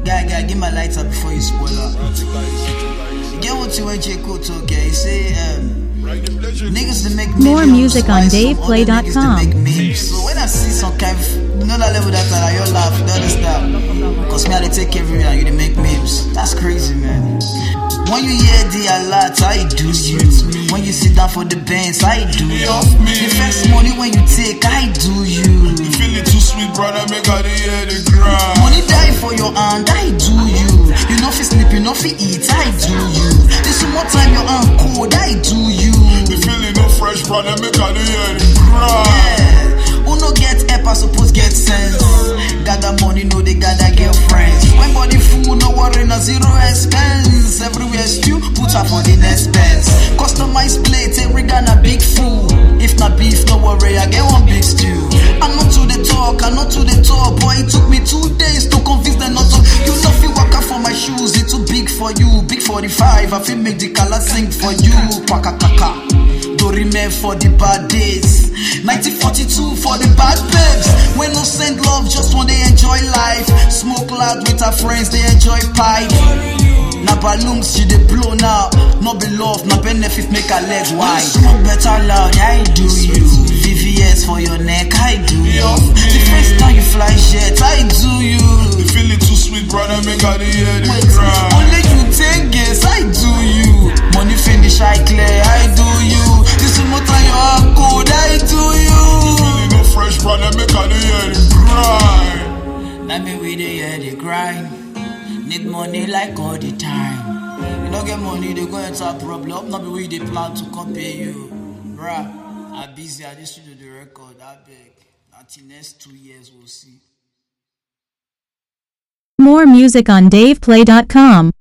Guy, give my lights up before you spoil up. You get what you want J. Cole talk, okay? He say, niggas to make more music on DavePlay.com. So when I see some kind of, you know that level that you laugh, you understand? Cause me, I take every and you make memes. That's crazy, man. When you hear the alert, I do you. When you sit down for the bands, I do you. The first money when you take, I do you. You feel it too sweet, brother, make all the hear the grind. Money die for your hand, I do you. You know fi sleep, you know fi eat, I do you. This more time your hand cold, I do you. You feeling no fresh, brother, make all the hear the grind. Yeah. Who no get help, I suppose get sense. Gather money, no they gather get friends. When body full, no worry, no zero expense. Everywhere stew, put up on the next pence. Customized plate, every guy a big fool. If not beef, no worry, I get one big stew. I'm not to the talk, boy, it took me 2 days to convince them not to. You know feel work out for my shoes, it's too big for you. Big 45, I feel make the color sing for you. Paka kaka. Dorime for the bad days, 1942 for the bad babes. When no send love, just when they enjoy life. Smoke loud with her friends, they enjoy pipe. Na balloons, she dey blow now. No be love, na benefit make her leg wide. Smoke better loud, I do you. VVS for your neck, I do you. The first time you fly jet, I do you. You feel it too sweet, brother, make all the hear the grind. Only you take guess, I do you. Money finish, I clear, I do you. This is more time you are cold, I do you. You feeling no fresh, brother, make all the hear the grind. Let me with the hear the grind. Need money like all the time. You don't get money, they go into a problem. Not be where they plan to come pay you. Bruh, I'm busy, I just do the record, I beg. Until next 2 years, we'll see. More music on DavePlay.com.